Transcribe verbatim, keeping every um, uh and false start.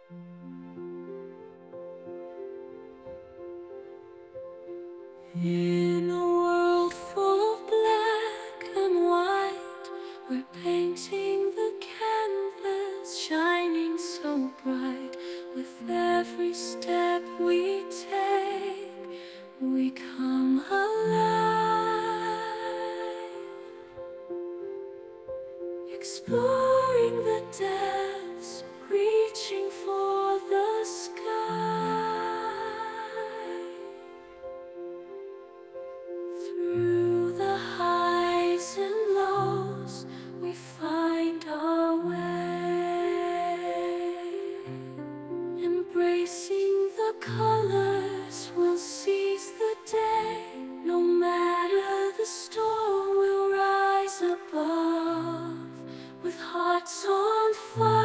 In a world full of black and white, we're painting the canvas, shining so bright. With every step we take, we come alive, exploring the depths, reaching for the sky. Through the highs and lows, we find our way. Embracing the colors, we'll seize the day. No matter the storm, we'll rise above with hearts on fire.